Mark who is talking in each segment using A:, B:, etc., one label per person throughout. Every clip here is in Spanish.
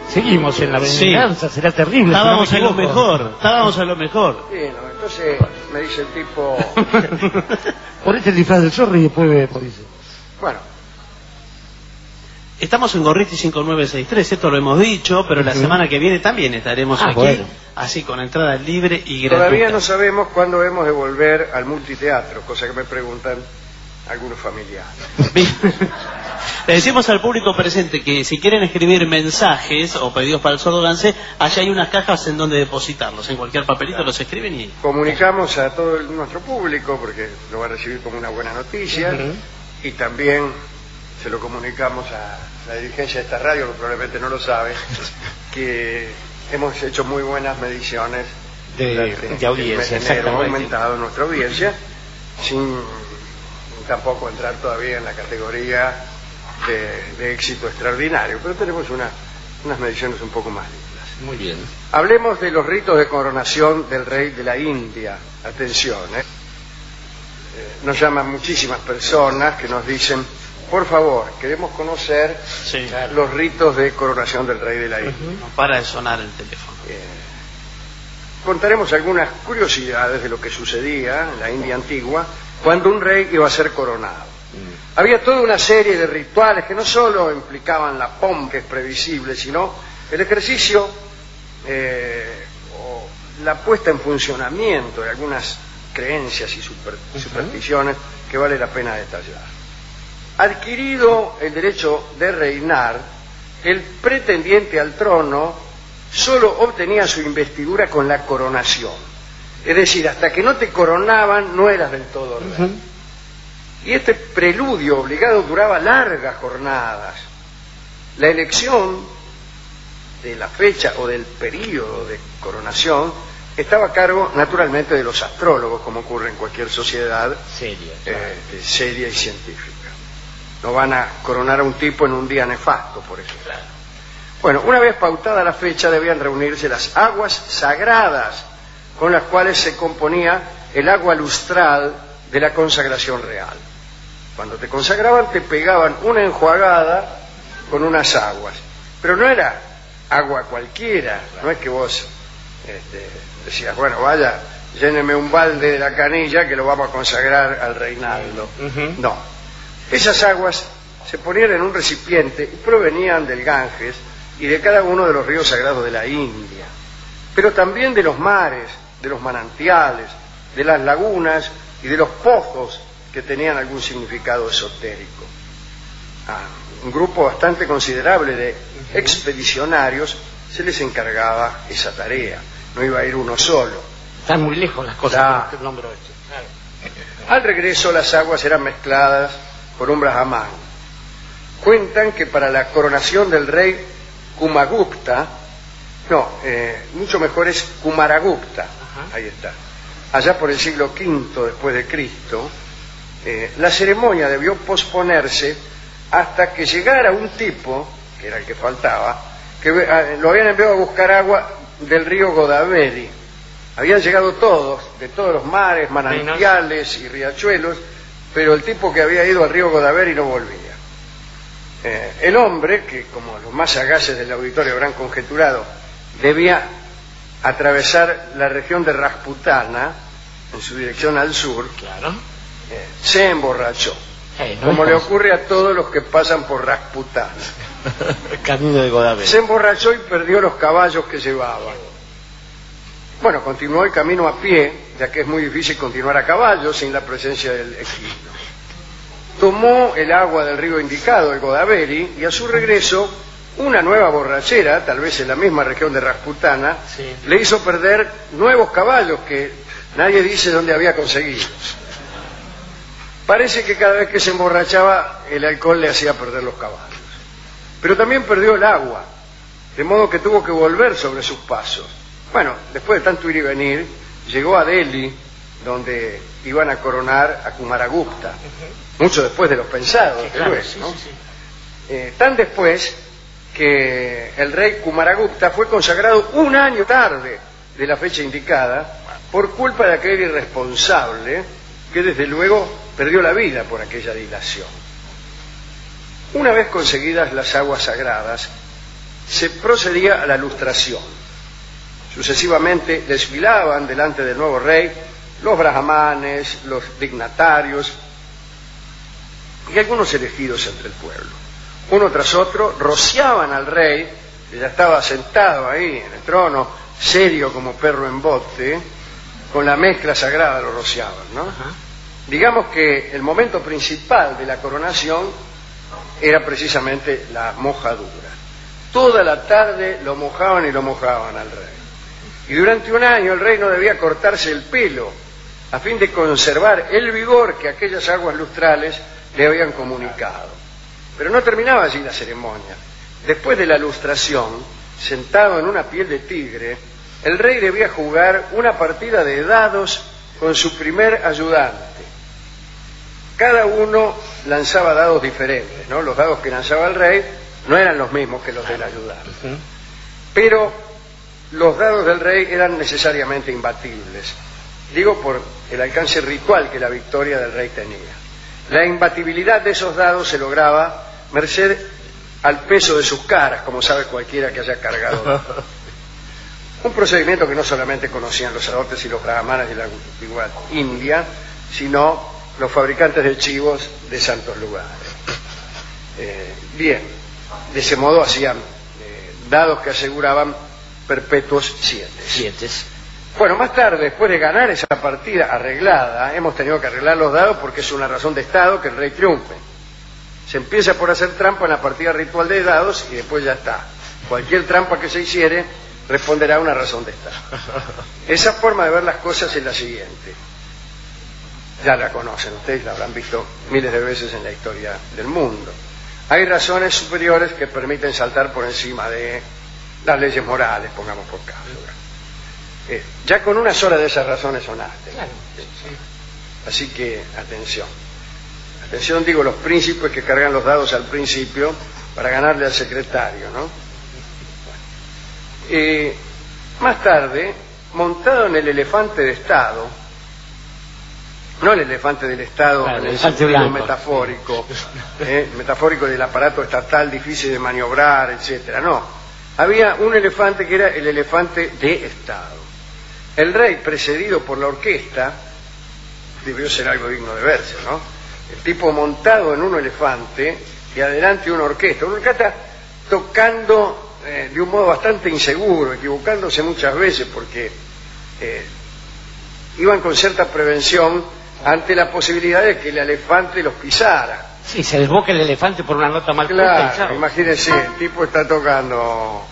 A: Seguimos en la venganza, sí. Será terrible.
B: Estábamos en lo mejor, estábamos en lo mejor.
C: Bueno, entonces me dice el tipo...
A: Por este disfraz del zorro y después dice.
C: Bueno.
B: Estamos en Gorriti 5963, esto lo hemos dicho, pero la semana que viene también estaremos aquí, bueno. Así con entrada libre y gratuita.
C: Todavía no sabemos cuándo hemos de volver al multiteatro, cosa que me preguntan algunos familiares.
B: Le decimos al público presente que si quieren escribir mensajes o pedidos para el Sordo Gance, allá hay unas cajas en donde depositarlos. En cualquier papelito claro. Los escriben y...
C: Comunicamos a todo nuestro público, porque lo va a recibir como una buena noticia, y también se lo comunicamos a la dirigencia de esta radio, que probablemente no lo sabe, que hemos hecho muy buenas mediciones
A: de audiencia.
C: Hemos aumentado nuestra audiencia, sin tampoco entrar todavía en la categoría de éxito extraordinario, pero tenemos unas mediciones un poco más lindas.
A: Muy bien.
C: Hablemos de los ritos de coronación del rey de la India. Atención, nos llaman muchísimas personas que nos dicen, por favor, queremos conocer los ritos de coronación del rey de la India.
B: No para de sonar el teléfono.
C: Contaremos algunas curiosidades de lo que sucedía en la India antigua cuando un rey iba a ser coronado. Había toda una serie de rituales que no solo implicaban la pompa, que es previsible, sino el ejercicio o la puesta en funcionamiento de algunas creencias y supersticiones que vale la pena detallar. Adquirido el derecho de reinar, el pretendiente al trono solo obtenía su investidura con la coronación. Es decir, hasta que no te coronaban no eras del todo rey. Y este preludio obligado duraba largas jornadas. La elección de la fecha o del período de coronación estaba a cargo naturalmente de los astrólogos, como ocurre en cualquier sociedad seria y científica. No van a coronar a un tipo en un día nefasto, por eso. Bueno, una vez pautada la fecha debían reunirse las aguas sagradas con las cuales se componía el agua lustral de la consagración real. Cuando te consagraban te pegaban una enjuagada con unas aguas, pero no era agua cualquiera, no es que vos decías, bueno, vaya, lléneme un balde de la canilla que lo vamos a consagrar al reinaldo. No, esas aguas se ponían en un recipiente y provenían del Ganges y de cada uno de los ríos sagrados de la India, pero también de los mares, de los manantiales, de las lagunas y de los pozos que tenían algún significado esotérico. Un grupo bastante considerable de expedicionarios se les encargaba esa tarea, no iba a ir uno solo.
A: Están muy lejos las cosas que nombro esto.
C: Claro. Al regreso las aguas eran mezcladas por un brahman. Cuentan que para la coronación del rey Kumagupta, mucho mejor es Kumaragupta, ahí está, allá por el siglo V después de Cristo, la ceremonia debió posponerse hasta que llegara un tipo, que era el que faltaba, que lo habían enviado a buscar agua del río Godavari. Habían llegado todos, de todos los mares, manantiales y riachuelos, pero el tipo que había ido al río Godavari no volvía. El hombre, que como los más sagaces del auditorio habrán conjeturado, debía atravesar la región de Rasputana en su dirección al sur, se emborrachó, como le ocurre a todos los que pasan por Rasputana.
A: Camino de Godavari.
C: Se emborrachó y perdió los caballos que llevaba. Bueno, continuó el camino a pie, ya que es muy difícil continuar a caballo sin la presencia del equino. Tomó el agua del río indicado, el Godavari, y a su regreso una nueva borrachera, tal vez en la misma región de Rasputana, le hizo perder nuevos caballos que nadie dice dónde había conseguido. Parece que cada vez que se emborrachaba el alcohol le hacía perder los caballos. Pero también perdió el agua, de modo que tuvo que volver sobre sus pasos. Bueno, después de tanto ir y venir, llegó a Delhi, donde iban a coronar a Kumaragupta, mucho después de lo pensado, tan después que el rey Kumaragupta fue consagrado un año tarde de la fecha indicada por culpa de aquel irresponsable que desde luego perdió la vida por aquella dilación. Una vez conseguidas las aguas sagradas, se procedía a la lustración. Sucesivamente desfilaban delante del nuevo rey los brahmanes, los dignatarios y algunos elegidos entre el pueblo. Uno tras otro rociaban al rey, que ya estaba sentado ahí en el trono, serio como perro en bote, con la mezcla sagrada lo rociaban, ¿no? Digamos que el momento principal de la coronación era precisamente la mojadura. Toda la tarde lo mojaban y lo mojaban al rey. Y durante un año el rey no debía cortarse el pelo a fin de conservar el vigor que aquellas aguas lustrales le habían comunicado. Pero no terminaba allí la ceremonia. Después de la lustración, sentado en una piel de tigre, el rey debía jugar una partida de dados con su primer ayudante. Cada uno lanzaba dados diferentes, ¿no? Los dados que lanzaba el rey no eran los mismos que los del ayudante. Pero los dados del rey eran necesariamente imbatibles. Digo por el alcance ritual que la victoria del rey tenía. La imbatibilidad de esos dados se lograba merced al peso de sus caras, como sabe cualquiera que haya cargado. Un procedimiento que no solamente conocían los sacerdotes y los brahmanes de la antigua India, sino los fabricantes de chivos de santos lugares. Bien, de ese modo hacían dados que aseguraban perpetuos 7. Bueno, más tarde, después de ganar esa partida arreglada, hemos tenido que arreglar los dados porque es una razón de Estado que el rey triunfe. Se empieza por hacer trampa en la partida ritual de dados y después ya está. Cualquier trampa que se hiciere responderá a una razón de Estado. Esa forma de ver las cosas es la siguiente. Ya la conocen, ustedes la habrán visto miles de veces en la historia del mundo. Hay razones superiores que permiten saltar por encima de las leyes morales, pongamos por caso. Ya con una sola de esas razones sonaste. Claro. Así que, atención. Atención, digo, los príncipes que cargan los dados al principio para ganarle al secretario, ¿no? Más tarde, montado en el elefante de Estado, no el elefante del Estado, claro, en el sentido metafórico, metafórico del aparato estatal difícil de maniobrar, etcétera, no. Había un elefante que era el elefante de Estado. El rey, precedido por la orquesta, debió ser algo digno de verse, ¿no? El tipo montado en un elefante y adelante una orquesta tocando de un modo bastante inseguro, equivocándose muchas veces porque iban con cierta prevención ante la posibilidad de que el elefante los pisara.
A: Sí, se desboca el elefante por una nota mal
C: puesta.
A: Claro,
C: imagínense, el tipo está tocando...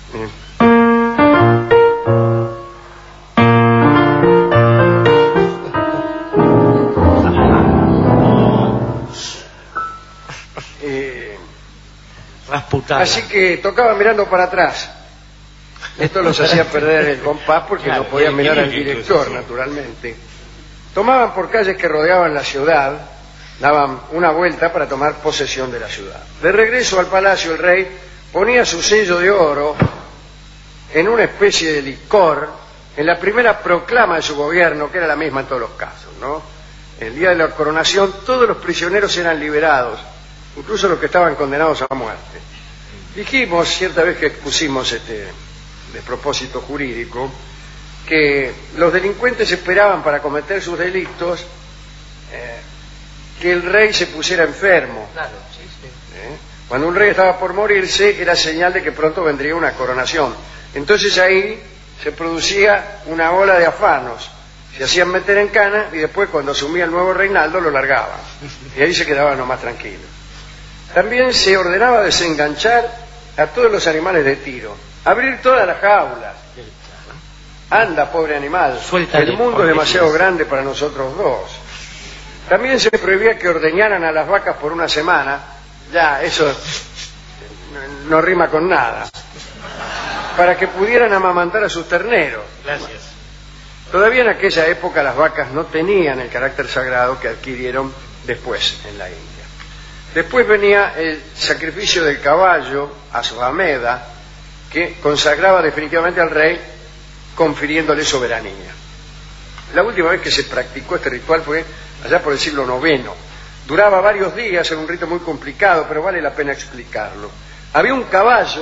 C: Así que tocaba mirando para atrás. Esto los hacía perder el compás porque claro, no podían mirar al director, naturalmente. Tomaban por calles que rodeaban la ciudad, daban una vuelta para tomar posesión de la ciudad. De regreso al palacio, el rey ponía su sello de oro en una especie de licor en la primera proclama de su gobierno, que era la misma en todos los casos, ¿no? El día de la coronación todos los prisioneros eran liberados, incluso los que estaban condenados a muerte. Dijimos, cierta vez que expusimos este despropósito jurídico, que los delincuentes esperaban para cometer sus delitos que el rey se pusiera enfermo.
A: Claro, sí, sí.
C: Cuando un rey estaba por morirse, era señal de que pronto vendría una coronación. Entonces ahí se producía una ola de afanos. Se hacían meter en cana y después, cuando asumía el nuevo reinaldo, lo largaban. Y ahí se quedaban nomás tranquilos. También se ordenaba desenganchar a todos los animales de tiro, abrir todas las jaulas. Anda, pobre animal,
A: suéltale,
C: el mundo es demasiado grande para nosotros dos. También se prohibía que ordeñaran a las vacas por una semana. Ya, eso no rima con nada. Para que pudieran amamantar a sus terneros.
A: Gracias.
C: Todavía en aquella época las vacas no tenían el carácter sagrado que adquirieron después en la India. Después venía el sacrificio del caballo, Asvameda, que consagraba definitivamente al rey, confiriéndole soberanía. La última vez que se practicó este ritual fue allá por el siglo IX. Duraba varios días, era un rito muy complicado, pero vale la pena explicarlo. Había un caballo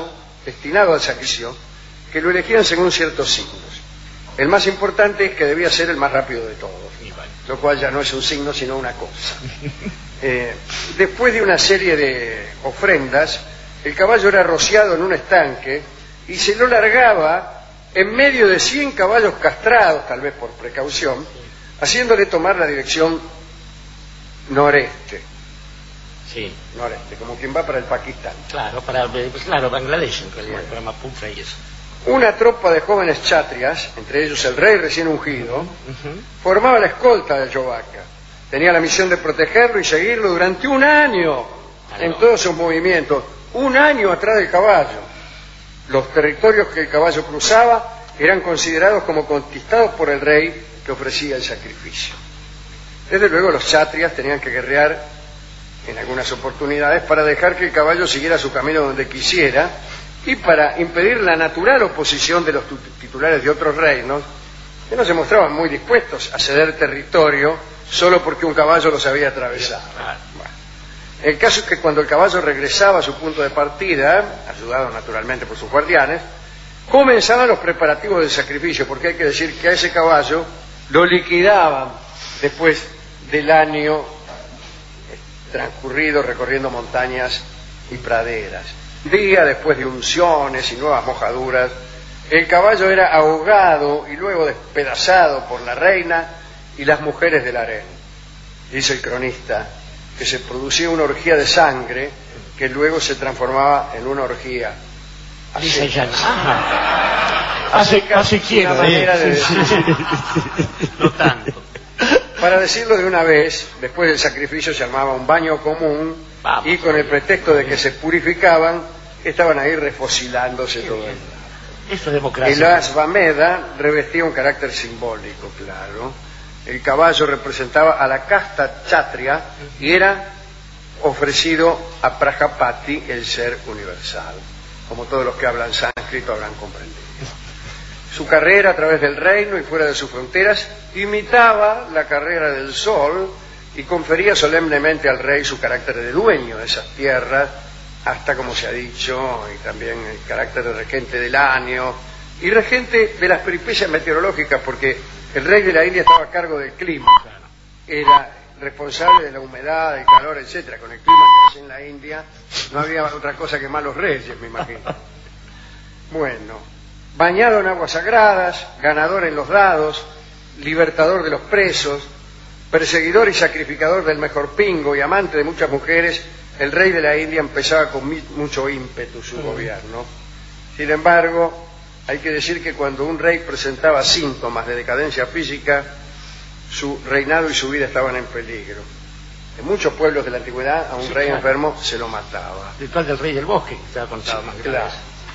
C: destinado al sacrificio, que lo elegían según ciertos signos. El más importante es que debía ser el más rápido de todos, lo cual ya no es un signo sino una cosa. Después de una serie de ofrendas, el caballo era rociado en un estanque y se lo largaba en medio de 100 caballos castrados, tal vez por precaución, haciéndole tomar la dirección noreste.
D: Sí.
C: Noreste, como quien va para el Pakistán.
D: Claro, claro, Bangladesh en realidad, para Mapuche y eso.
C: Una tropa de jóvenes chátrias, entre ellos el rey recién ungido, formaba la escolta del Yovaca. Tenía la misión de protegerlo y seguirlo durante un año en todos sus movimientos. Un año atrás del caballo. Los territorios que el caballo cruzaba eran considerados como conquistados por el rey que ofrecía el sacrificio. Desde luego los chátrias tenían que guerrear en algunas oportunidades para dejar que el caballo siguiera su camino donde quisiera y para impedir la natural oposición de los titulares de otros reinos que no se mostraban muy dispuestos a ceder territorio solo porque un caballo los había atravesado. El caso es que cuando el caballo regresaba a su punto de partida, ayudado naturalmente por sus guardianes, comenzaban los preparativos del sacrificio, porque hay que decir que a ese caballo lo liquidaban después del año transcurrido recorriendo montañas y praderas. Día después de unciones y nuevas mojaduras, el caballo era ahogado y luego despedazado por la reina y las mujeres del harén. Dice el cronista que se producía una orgía de sangre que luego se transformaba en una orgía.
D: Dice ya.
A: Así quiero.
B: No tanto.
C: Para decirlo de una vez, después del sacrificio se armaba un baño común y con el pretexto de que se purificaban, estaban ahí refocilándose todo el día.
D: Eso es democracia.
C: El Ashvamedha revestía un carácter simbólico, claro. El caballo representaba a la casta chatria y era ofrecido a Prajapati, el ser universal. Como todos los que hablan sánscrito habrán comprendido. Su carrera a través del reino y fuera de sus fronteras imitaba la carrera del sol y confería solemnemente al rey su carácter de dueño de esas tierras, hasta, como se ha dicho, y también el carácter de regente del año y regente de las peripecias meteorológicas, porque el rey de la India estaba a cargo del clima, era responsable de la humedad, del calor, etcétera. Con el clima que hace en la India no había otra cosa que malos reyes, me imagino. Bueno, bañado en aguas sagradas, ganador en los dados, libertador de los presos, perseguidor y sacrificador del mejor pingo y amante de muchas mujeres, el rey de la India empezaba con mucho ímpetu su gobierno. Sin embargo, hay que decir que cuando un rey presentaba síntomas de decadencia física, su reinado y su vida estaban en peligro. En muchos pueblos de la antigüedad a un rey enfermo se lo mataba.
D: El ritual del rey del bosque, que se ha contado más
C: claro.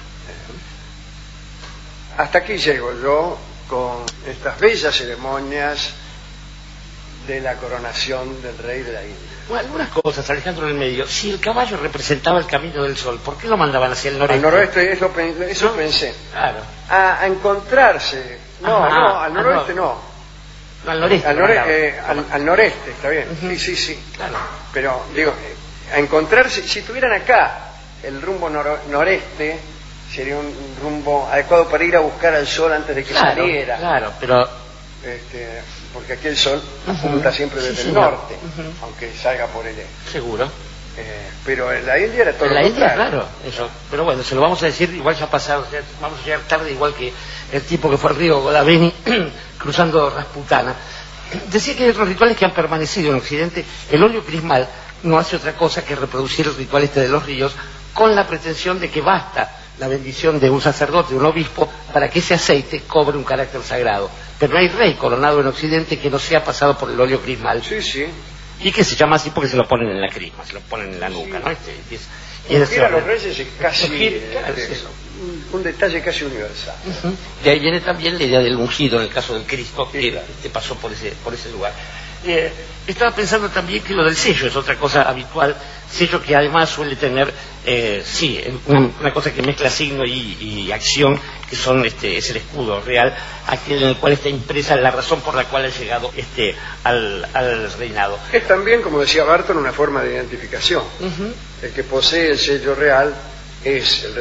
C: Hasta aquí llego yo con estas bellas ceremonias de la coronación del rey de la India.
D: Bueno, algunas cosas, Alejandro, en el medio. Si el caballo representaba el camino del sol, ¿por qué lo mandaban hacia el noreste?
C: Al noroeste, eso pensé.
D: Claro.
C: A encontrarse. Al noroeste no.
D: No, al noreste.
C: Al noreste, está bien. Sí.
D: Claro.
C: Pero, digo, a encontrarse, si estuvieran acá, el rumbo noreste sería un rumbo adecuado para ir a buscar al sol antes de que saliera.
D: Claro, pero...
C: porque aquí el sol apunta siempre desde el norte, aunque salga por el este.
D: Seguro.
C: Pero en la India era todo
D: en
C: lo
D: la India,
C: contrario.
D: claro, eso. Pero bueno, se lo vamos a decir, igual ya ha pasado, o sea, vamos a llegar tarde, igual que el tipo que fue al río Godavari cruzando Rasputana. Decía que hay otros rituales que han permanecido en Occidente. El óleo crismal no hace otra cosa que reproducir el ritual este de los ríos con la pretensión de que basta la bendición de un sacerdote, de un obispo, para que ese aceite cobre un carácter sagrado. Pero no hay rey coronado en Occidente que no sea pasado por el óleo crismal.
C: Sí.
D: Y que se llama así porque se lo ponen en la crisma, se lo ponen en la nuca, ¿no?
C: Y a los reyes es casi un detalle casi universal.
D: De ahí viene también la idea del ungido en el caso del Cristo, que pasó por ese lugar. Estaba pensando también que lo del sello es otra cosa habitual, sello que además suele tener una cosa que mezcla signo y acción, que son es el escudo real, aquel en el cual está impresa la razón por la cual ha llegado al reinado.
C: Es también, como decía Barton, una forma de identificación. El que posee el sello real es el rey.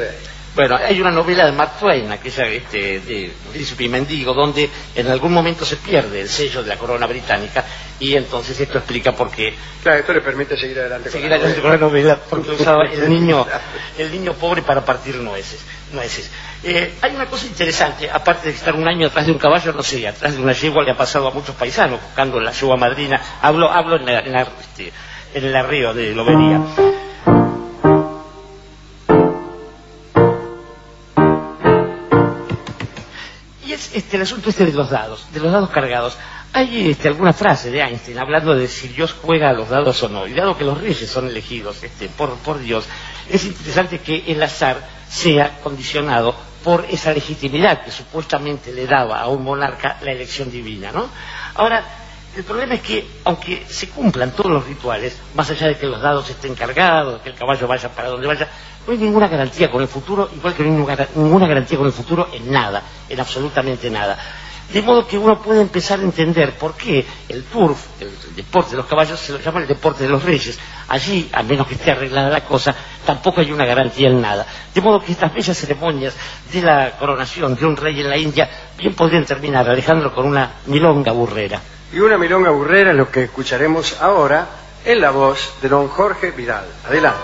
D: Bueno, hay una novela de Mark Twain, aquella de Príncipe y Mendigo, donde en algún momento se pierde el sello de la corona británica, y entonces esto explica por qué.
C: Claro, esto le permite seguir adelante
D: Con la novela, porque usaba el niño pobre para partir nueces. Hay una cosa interesante, aparte de estar un año atrás de un caballo, no sé, atrás de una yegua le ha pasado a muchos paisanos, buscando la yegua madrina. Hablo en el arreo de Lobería. El asunto de los dados cargados. Hay alguna frase de Einstein hablando de si Dios juega a los dados o no, y dado que los reyes son elegidos por Dios, es interesante que el azar sea condicionado por esa legitimidad que supuestamente le daba a un monarca la elección divina, ¿no? Ahora, el problema es que, aunque se cumplan todos los rituales, más allá de que los dados estén cargados, de que el caballo vaya para donde vaya, no hay ninguna garantía con el futuro, igual que no hay ninguna garantía con el futuro en nada, en absolutamente nada. De modo que uno puede empezar a entender por qué el turf, el deporte de los caballos, se lo llama el deporte de los reyes. Allí, a menos que esté arreglada la cosa, tampoco hay una garantía en nada. De modo que estas bellas ceremonias de la coronación de un rey en la India bien podrían terminar, Alejandro, con una milonga burrera.
C: Y una milonga burrera es lo que escucharemos ahora en la voz de don Jorge Vidal. Adelante.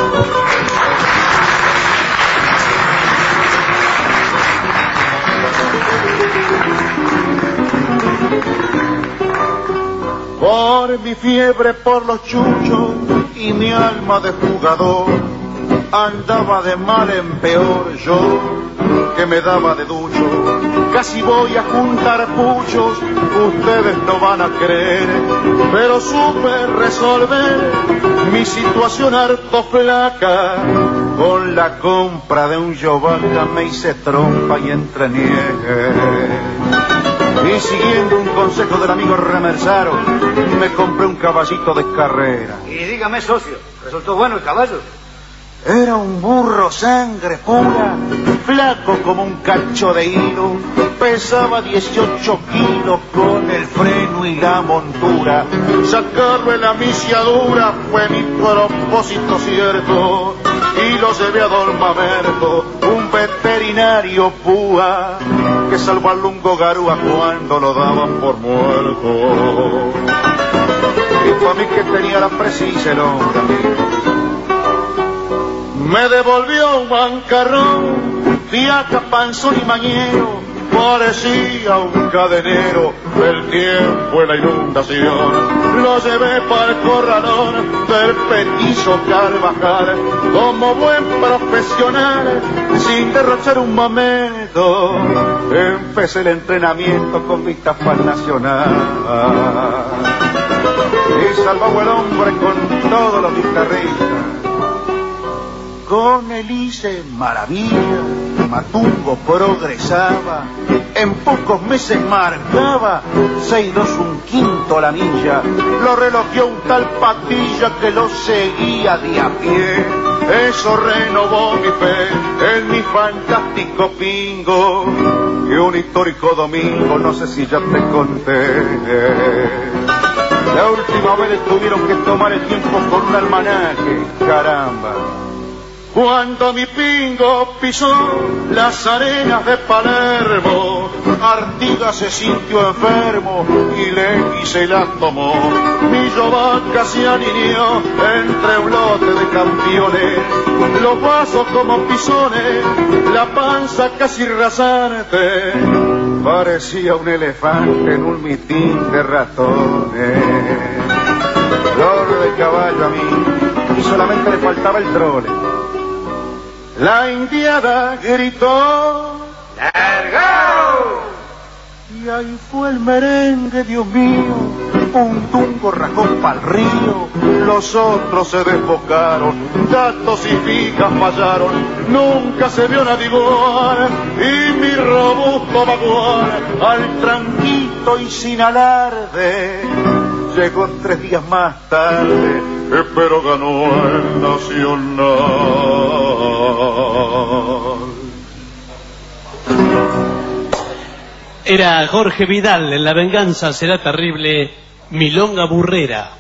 E: Por mi fiebre por los chuchos y mi alma de jugador, andaba de mal en peor yo, que me daba de ducho. Casi voy a juntar puchos, ustedes no van a creer, pero supe resolver mi situación harto flaca. Con la compra de un yovaca me hice trompa y entreniegue. Y siguiendo un consejo del amigo Remersaro, me compré un caballito de carrera.
F: Y dígame, socio, ¿resultó bueno el caballo?
E: Era un burro sangre pura, flaco como un cacho de hilo, pesaba 18 kilos con el freno y la montura. Sacarlo en la misiadura fue mi propósito cierto, y lo llevé a don Mamerto, un veterinario púa, que salvó al lungo garúa cuando lo daban por muerto. Y para mí que tenía la precisa el hombre amigo. Me devolvió un bancarrón, fiaca, panzón y mañero, parecía un cadenero del tiempo en la inundación. Lo llevé para el corralón del petizo Carvajal, como buen profesional, sin derrochar un momento. Empecé el entrenamiento con vista para el Nacional. Y salvaba el hombre con todos los guitarristas. Con él hice maravilla, Matungo progresaba, en pocos meses marcaba 6-2 un quinto la milla, lo relojeó un tal Patilla que lo seguía de a pie, eso renovó mi fe en mi fantástico pingo, y un histórico domingo, no sé si ya te conté. La última vez tuvieron que tomar el tiempo con un almanaque, caramba. Cuando mi pingo pisó las arenas de Palermo, Artigas se sintió enfermo y Leguy se la tomó. Mi yovaca se alineó entre un lote de campeones, los vasos como pisones, la panza casi rasante. Parecía un elefante en un mitín de ratones. Flor de caballo a mí, y solamente le faltaba el trole. La indiada gritó ¡largao! Y ahí fue el merengue, Dios mío. Un tungo rajó pa'l río, los otros se desbocaron, gatos y fijas fallaron, nunca se vio nadie igual. Y mi robusto bagual, al tranquito y sin alarde, llegó 3 días más tarde, pero ganó el Nacional.
B: Era Jorge Vidal en La venganza será terrible, milonga burrera.